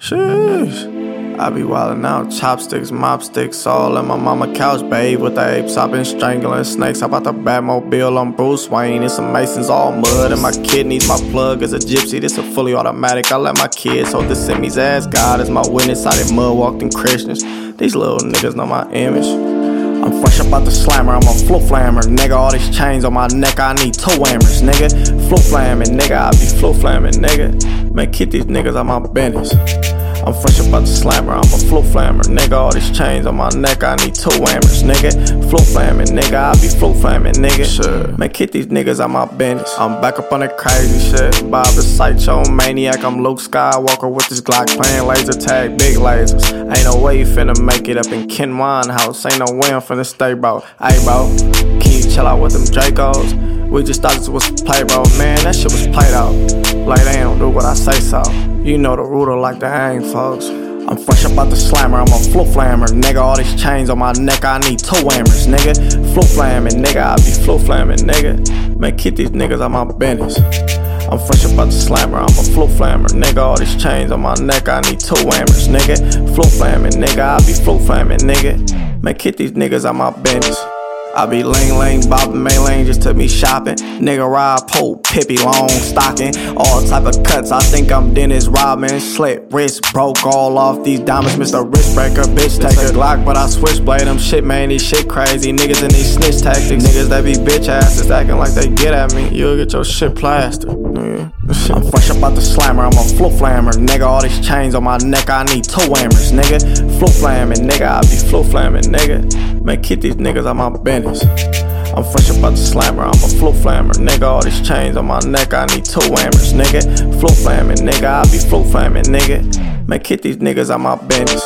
Sheesh. I be wildin' out, chopsticks, mopsticks, all in my mama couch, babe. With the apes, I been strangling snakes. I bought the Batmobile on Bruce Wayne. And some Masons all mud, and my kidneys, my plug is a gypsy. This a fully automatic. I let my kids hold the semis. Ask God as my witness. I did mud walked in Christians. These little niggas know my image. I'm fresh up out the slammer, I'm a flow flammer, nigga. All these chains on my neck, I need toe hammers, nigga. Flow flamming, nigga, I be flow flamming, nigga. Man, keep these niggas out my business. I'm fresh up out the slammer, I'm a flow flammer, nigga. All these chains on my neck, I need toe hammers, nigga. Flow flamming, nigga, I be flow flamming, nigga. Sure. Man, keep these niggas out my business. I'm back up on that crazy shit. Bob the Sideshow Maniac, I'm Luke Skywalker with this Glock playing laser tag, big lasers. Ain't no way you finna make it up in Ken Winehouse. Ain't no way I'm finna stay, bro. Ayy, bro, can you chill out with them Dracos? We just thought this was play, bro. Man, that shit was played out. Like they don't do what I say so. You know the ruler like the aim, folks. I'm fresh up out the slammer, I'm a flow flammer, nigga. All these chains on my neck, I need toe hammers, nigga. Flow flamming, nigga, I be flow flamming, nigga. Man, keep these niggas out my business. I'm fresh up out the slammer, I'm a flow flammer, nigga. All these chains on my neck, I need toe hammers, nigga. Flow flamming, nigga, I be flow flamming, nigga. Man, keep these niggas out my business. I be ling bobbin', Maylane just took me shopping. Nigga ride pole, Pippi long stocking. All type of cuts, I think I'm Dennis Rodman. Slit wrist, broke all off these diamonds. Mr. Wrist Breaker, bitch take a Glock, but I switchblade them. Shit man, these shit crazy. Niggas in these snitch tactics. Niggas that be bitch asses acting like they get at me. You'll get your shit plastered. I'm fresh up out the slammer, I'm a flow flammer, nigga. All these chains on my neck, I need toe hammers, nigga. Flow flamming, nigga, I be flow flamming, nigga. Man, keep these niggas out my business. I'm fresh up out the slammer, I'm a flow flammer, nigga. All these chains on my neck, I need toe hammers, nigga. Flow flamming, nigga, I be flow flamming, nigga. Man, keep these niggas out my business.